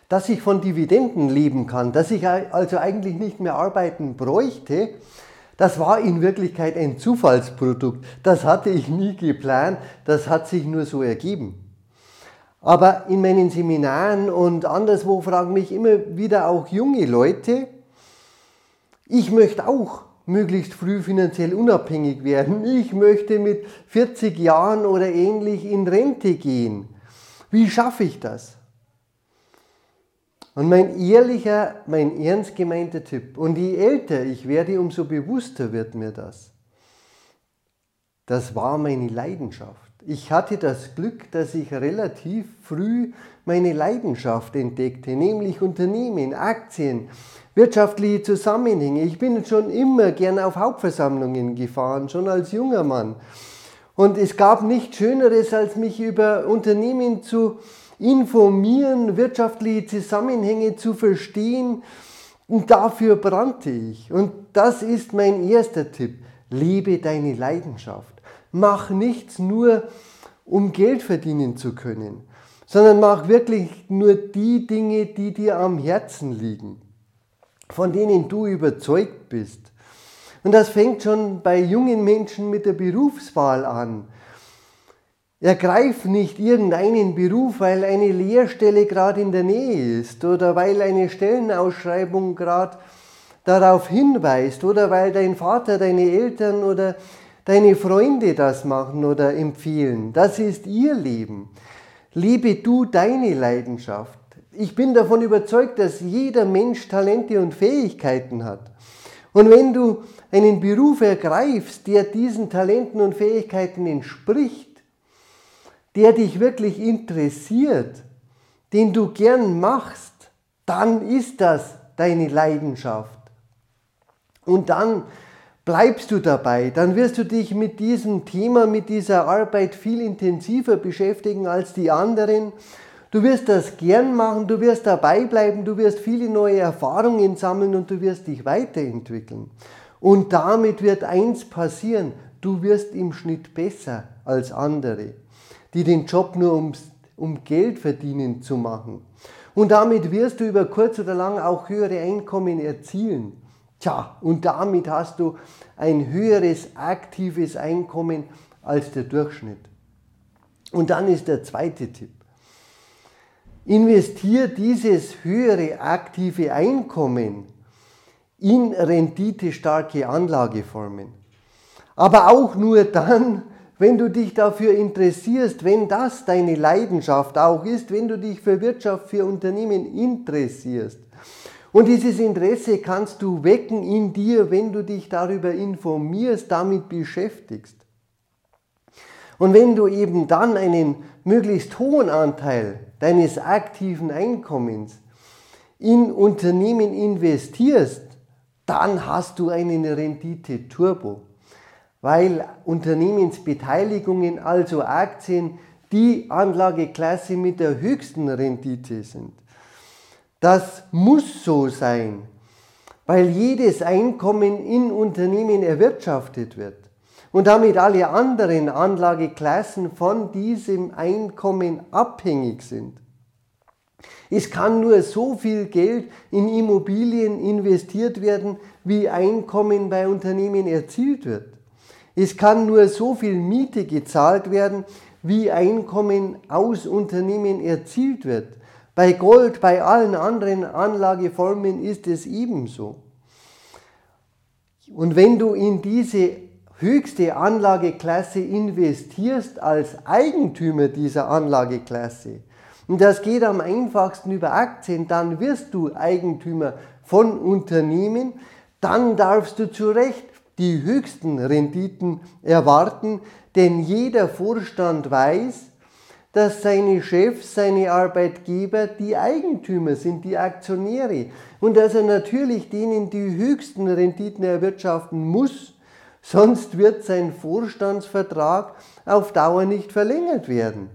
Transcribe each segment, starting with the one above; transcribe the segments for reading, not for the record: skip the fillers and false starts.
dass ich von Dividenden leben kann, dass ich also eigentlich nicht mehr arbeiten bräuchte, das war in Wirklichkeit ein Zufallsprodukt. Das hatte ich nie geplant, das hat sich nur so ergeben. Aber in meinen Seminaren und anderswo fragen mich immer wieder auch junge Leute, ich möchte auch möglichst früh finanziell unabhängig werden. Ich möchte mit 40 Jahren oder ähnlich in Rente gehen. Wie schaffe ich das? Und mein ernst gemeinter Tipp, und je älter ich werde, umso bewusster wird mir das. Das war meine Leidenschaft. Ich hatte das Glück, dass ich relativ früh meine Leidenschaft entdeckte, nämlich Unternehmen, Aktien, wirtschaftliche Zusammenhänge. Ich bin schon immer gern auf Hauptversammlungen gefahren, schon als junger Mann. Und es gab nichts Schöneres, als mich über Unternehmen zu informieren, wirtschaftliche Zusammenhänge zu verstehen. Und dafür brannte ich. Und das ist mein erster Tipp. Lebe deine Leidenschaft. Mach nichts nur, um Geld verdienen zu können, sondern mach wirklich nur die Dinge, die dir am Herzen liegen, von denen du überzeugt bist. Und das fängt schon bei jungen Menschen mit der Berufswahl an. Ergreif nicht irgendeinen Beruf, weil eine Lehrstelle gerade in der Nähe ist oder weil eine Stellenausschreibung gerade darauf hinweist oder weil dein Vater, deine Eltern oder deine Freunde das machen oder empfehlen. Das ist ihr Leben. Lebe du deine Leidenschaft. Ich bin davon überzeugt, dass jeder Mensch Talente und Fähigkeiten hat. Und wenn du einen Beruf ergreifst, der diesen Talenten und Fähigkeiten entspricht, der dich wirklich interessiert, den du gern machst, dann ist das deine Leidenschaft. Und dann bleibst du dabei, dann wirst du dich mit diesem Thema, mit dieser Arbeit viel intensiver beschäftigen als die anderen. Du wirst das gern machen, du wirst dabei bleiben, du wirst viele neue Erfahrungen sammeln und du wirst dich weiterentwickeln. Und damit wird eins passieren, du wirst im Schnitt besser als andere, die den Job nur um Geld verdienen zu machen. Und damit wirst du über kurz oder lang auch höhere Einkommen erzielen. Tja, und damit hast du ein höheres aktives Einkommen als der Durchschnitt. Und dann ist der zweite Tipp. Investiere dieses höhere aktive Einkommen in renditestarke Anlageformen. Aber auch nur dann, wenn du dich dafür interessierst, wenn das deine Leidenschaft auch ist, wenn du dich für Wirtschaft, für Unternehmen interessierst. Und dieses Interesse kannst du wecken in dir, wenn du dich darüber informierst, damit beschäftigst. Und wenn du eben dann einen möglichst hohen Anteil deines aktiven Einkommens in Unternehmen investierst, dann hast du einen Rendite-Turbo. Weil Unternehmensbeteiligungen, also Aktien, die Anlageklasse mit der höchsten Rendite sind. Das muss so sein, weil jedes Einkommen in Unternehmen erwirtschaftet wird und damit alle anderen Anlageklassen von diesem Einkommen abhängig sind. Es kann nur so viel Geld in Immobilien investiert werden, wie Einkommen bei Unternehmen erzielt wird. Es kann nur so viel Miete gezahlt werden, wie Einkommen aus Unternehmen erzielt wird. Bei Gold, bei allen anderen Anlageformen ist es ebenso. Und wenn du in diese höchste Anlageklasse investierst als Eigentümer dieser Anlageklasse, und das geht am einfachsten über Aktien, dann wirst du Eigentümer von Unternehmen, dann darfst du zu Recht die höchsten Renditen erwarten, denn jeder Vorstand weiß, dass seine Chefs, seine Arbeitgeber die Eigentümer sind, die Aktionäre und dass er natürlich denen die höchsten Renditen erwirtschaften muss, sonst wird sein Vorstandsvertrag auf Dauer nicht verlängert werden.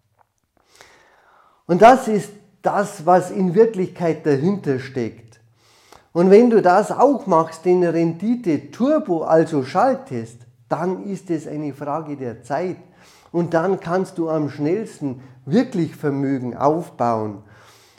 Und das ist das, was in Wirklichkeit dahinter steckt. Und wenn du das auch machst, den Rendite-Turbo also schaltest, dann ist es eine Frage der Zeit. Und dann kannst du am schnellsten wirklich Vermögen aufbauen.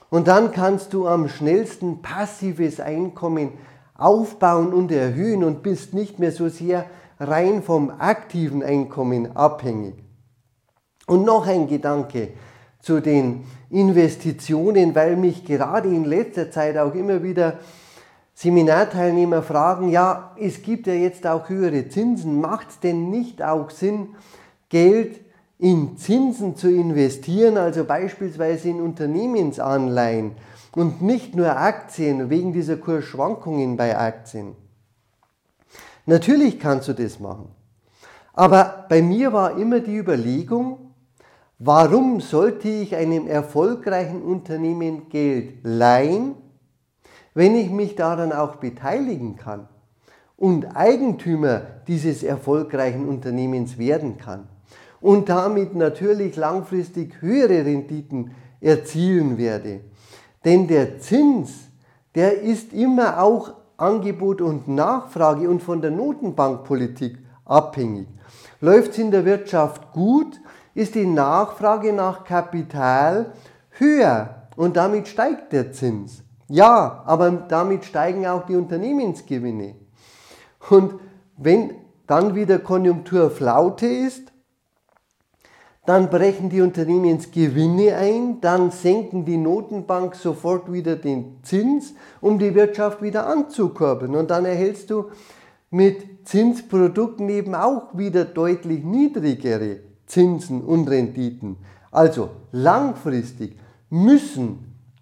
Und dann kannst du am schnellsten passives Einkommen aufbauen und erhöhen und bist nicht mehr so sehr rein vom aktiven Einkommen abhängig. Und noch ein Gedanke zu den Investitionen, weil mich gerade in letzter Zeit auch immer wieder Seminarteilnehmer fragen, ja, es gibt ja jetzt auch höhere Zinsen, macht es denn nicht auch Sinn, Geld in Zinsen zu investieren, also beispielsweise in Unternehmensanleihen und nicht nur Aktien, wegen dieser Kursschwankungen bei Aktien? Natürlich kannst du das machen, aber bei mir war immer die Überlegung, warum sollte ich einem erfolgreichen Unternehmen Geld leihen, wenn ich mich daran auch beteiligen kann und Eigentümer dieses erfolgreichen Unternehmens werden kann und damit natürlich langfristig höhere Renditen erzielen werde? Denn der Zins, der ist immer auch Angebot und Nachfrage und von der Notenbankpolitik abhängig. Läuft es in der Wirtschaft gut, ist die Nachfrage nach Kapital höher und damit steigt der Zins. Ja, aber damit steigen auch die Unternehmensgewinne. Und wenn dann wieder Konjunkturflaute ist, dann brechen die Unternehmensgewinne ein, dann senken die Notenbank sofort wieder den Zins, um die Wirtschaft wieder anzukurbeln. Und dann erhältst du mit Zinsprodukten eben auch wieder deutlich niedrigere Zinsen und Renditen. Also langfristig müssen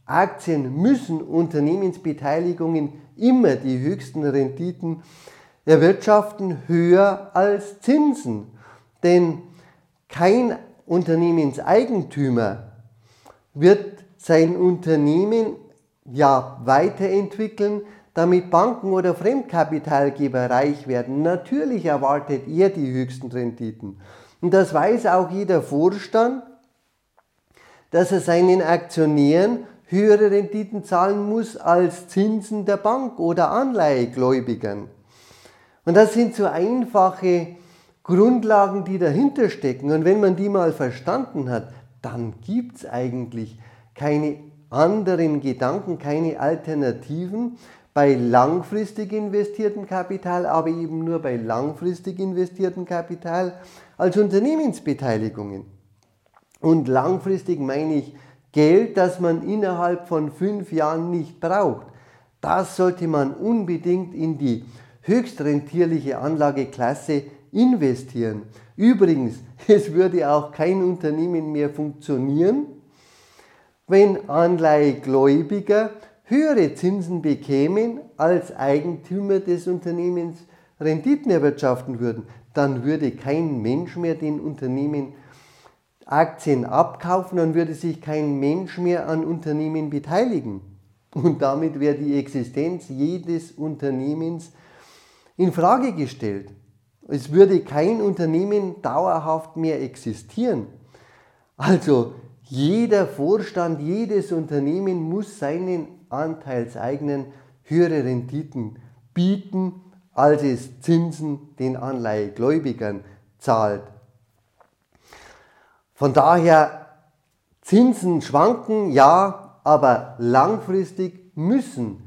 Unternehmensbeteiligungen immer die höchsten Renditen erwirtschaften, höher als Zinsen. Denn kein Unternehmenseigentümer wird sein Unternehmen weiterentwickeln, damit Banken oder Fremdkapitalgeber reich werden. Natürlich erwartet er die höchsten Renditen. Und das weiß auch jeder Vorstand, dass er seinen Aktionären höhere Renditen zahlen muss als Zinsen der Bank oder Anleihegläubigern. Und das sind so einfache Grundlagen, die dahinter stecken. Und wenn man die mal verstanden hat, dann gibt es eigentlich keine anderen Gedanken, keine Alternativen bei langfristig investiertem Kapital, aber eben nur bei langfristig investiertem Kapital als Unternehmensbeteiligungen. Und langfristig meine ich Geld, das man innerhalb von 5 Jahren nicht braucht. Das sollte man unbedingt in die höchst rentierliche Anlageklasse investieren. Übrigens, es würde auch kein Unternehmen mehr funktionieren, wenn Anleihegläubiger höhere Zinsen bekämen, als Eigentümer des Unternehmens Renditen erwirtschaften würden. Dann würde kein Mensch mehr den Unternehmen Aktien abkaufen, dann würde sich kein Mensch mehr an Unternehmen beteiligen. Und damit wäre die Existenz jedes Unternehmens in Frage gestellt. Es würde kein Unternehmen dauerhaft mehr existieren. Also jeder Vorstand, jedes Unternehmen muss seinen Anteilseignern höhere Renditen bieten, als es Zinsen den Anleihegläubigern zahlt. Von daher, Zinsen schwanken, ja, aber langfristig müssen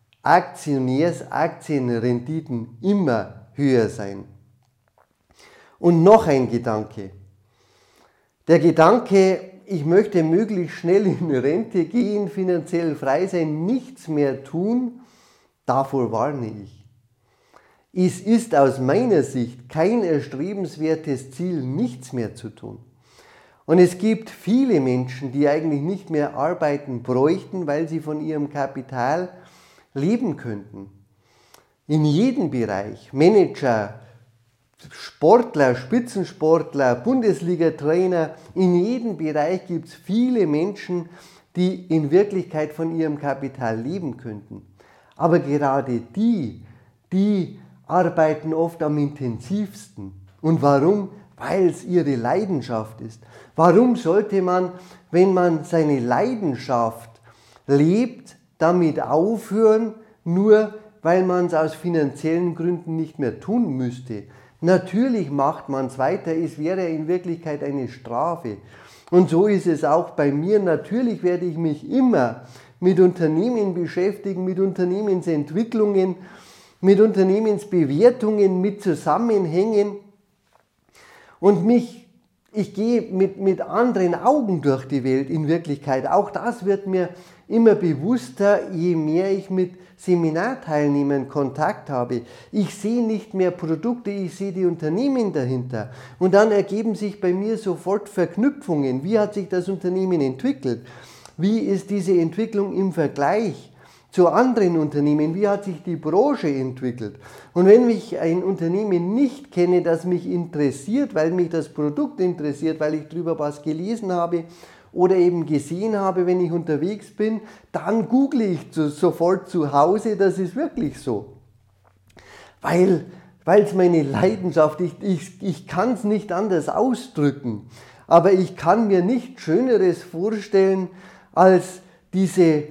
Aktienrenditen immer höher sein. Und noch ein Gedanke. Der Gedanke, ich möchte möglichst schnell in Rente gehen, finanziell frei sein, nichts mehr tun, davor warne ich. Es ist aus meiner Sicht kein erstrebenswertes Ziel, nichts mehr zu tun. Und es gibt viele Menschen, die eigentlich nicht mehr arbeiten bräuchten, weil sie von ihrem Kapital leben könnten. In jedem Bereich, Manager, Sportler, Spitzensportler, Bundesliga-Trainer, in jedem Bereich gibt es viele Menschen, die in Wirklichkeit von ihrem Kapital leben könnten. Aber gerade die arbeiten oft am intensivsten. Und warum? Weil es ihre Leidenschaft ist. Warum sollte man, wenn man seine Leidenschaft lebt, damit aufhören, nur weil man es aus finanziellen Gründen nicht mehr tun müsste? Natürlich macht man es weiter, es wäre in Wirklichkeit eine Strafe. Und so ist es auch bei mir. Natürlich werde ich mich immer mit Unternehmen beschäftigen, mit Unternehmensentwicklungen, mit Unternehmensbewertungen, mit Zusammenhängen. Und ich gehe mit anderen Augen durch die Welt in Wirklichkeit. Auch das wird mir immer bewusster, je mehr ich mit Seminarteilnehmern Kontakt habe. Ich sehe nicht mehr Produkte, ich sehe die Unternehmen dahinter. Und dann ergeben sich bei mir sofort Verknüpfungen. Wie hat sich das Unternehmen entwickelt? Wie ist diese Entwicklung im Vergleich zu anderen Unternehmen? Wie hat sich die Branche entwickelt? Und wenn ich ein Unternehmen nicht kenne, das mich interessiert, weil mich das Produkt interessiert, weil ich darüber was gelesen habe oder eben gesehen habe, wenn ich unterwegs bin, dann google ich sofort zu Hause, das ist wirklich so. Weil es meine Leidenschaft ist, ich kann es nicht anders ausdrücken, aber ich kann mir nichts Schöneres vorstellen, als diese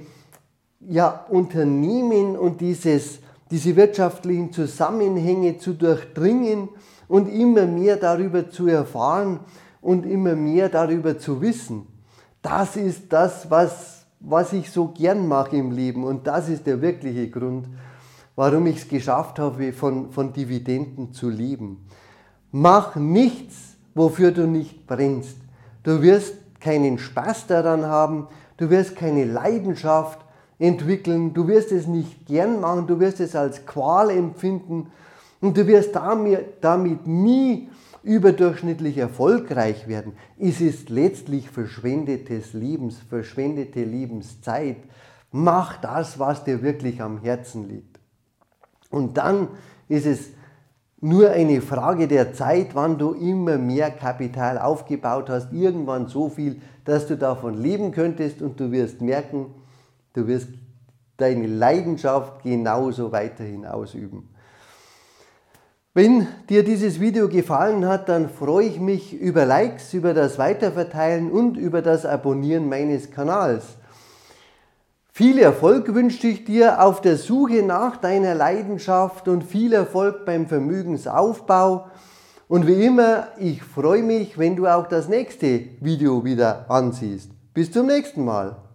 Unternehmen und diese wirtschaftlichen Zusammenhänge zu durchdringen und immer mehr darüber zu erfahren und immer mehr darüber zu wissen. Das ist das, was ich so gern mache im Leben, und das ist der wirkliche Grund, warum ich es geschafft habe, von Dividenden zu leben. Mach nichts, wofür du nicht brennst. Du wirst keinen Spaß daran haben, du wirst keine Leidenschaft entwickeln, du wirst es nicht gern machen, du wirst es als Qual empfinden und du wirst damit nie überdurchschnittlich erfolgreich werden. Es ist letztlich verschwendetes Lebens, verschwendete Lebenszeit. Mach das, was dir wirklich am Herzen liegt. Und dann ist es nur eine Frage der Zeit, wann du immer mehr Kapital aufgebaut hast, irgendwann so viel, dass du davon leben könntest, und du wirst merken, du wirst deine Leidenschaft genauso weiterhin ausüben. Wenn dir dieses Video gefallen hat, dann freue ich mich über Likes, über das Weiterverteilen und über das Abonnieren meines Kanals. Viel Erfolg wünsche ich dir auf der Suche nach deiner Leidenschaft und viel Erfolg beim Vermögensaufbau. Und wie immer, ich freue mich, wenn du auch das nächste Video wieder ansiehst. Bis zum nächsten Mal.